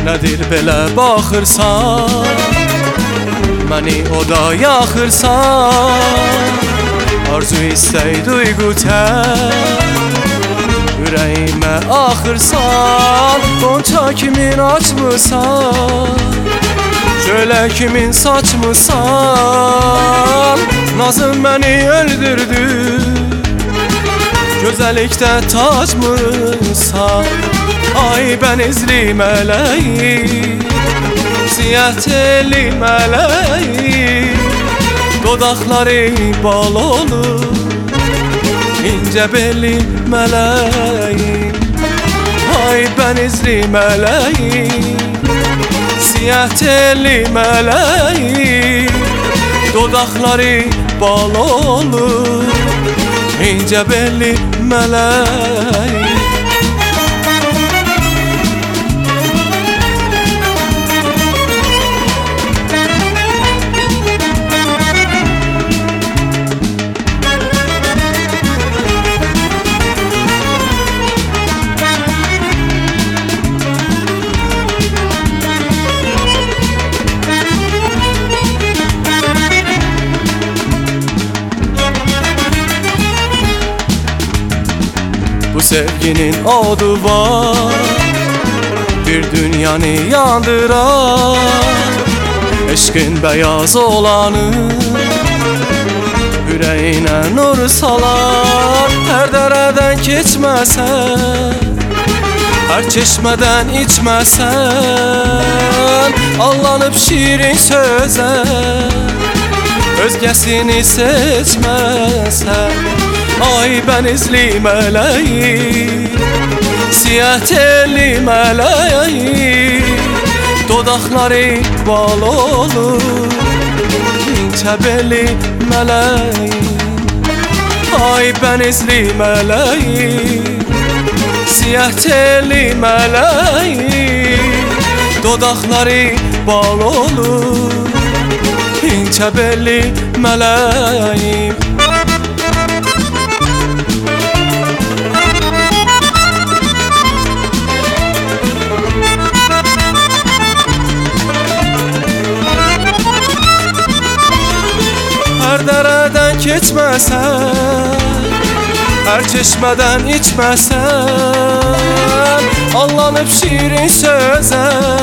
Nədir belə baxırsan, məni oda yaxırsan. Arzu istək duyğu ürəyimə axırsan. Qonça kimin açmısan, şölə kimin saçmısan. Nazın məni öldürdü, gözəllikdə tacmısan. Ay bənizli mələyim, siyah telli mələyim. Dodaqları bal olur, incə belli mələyim. Ay bənizli mələyim, siyah telli mələyim. Dodaqları bal olur, incə belli mələyim. Bu sevginin odu var, bir dünyanı yandırar. Eşqin beyaz olanı ürəyinə nur salar. Hər dərədən keçməsən, hər çeşmədən içməsən. Allanıb şirin sözə, özgəsini seçməsən. Ay bənizli mələyim, siyah telli mələyim. Dodaqları bal olur, incə belli mələyim. Ay bənizli mələyim, siyah telli mələyim. Dodaqları bal olur, incə belli mələyim. Hər dərədən keçməsən, hər çeşmədən içməsən. Allanıb şirin sözə,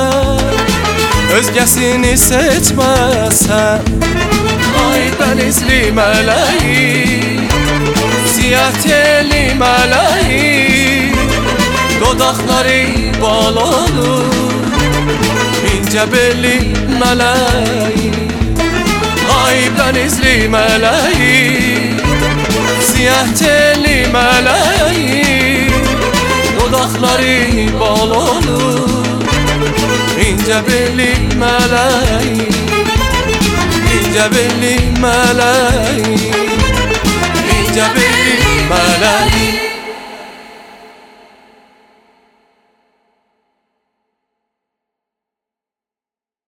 özgəsini seçməsən. Ay bənizli mələyim, siyah telli mələyim. Dodaqları bal olur, incə belli mələyim. Ay bənizli mələyim, siyah telli mələyim. Dodaqları bal olur, incə belli mələyim. İncə belli mələyim, incə belli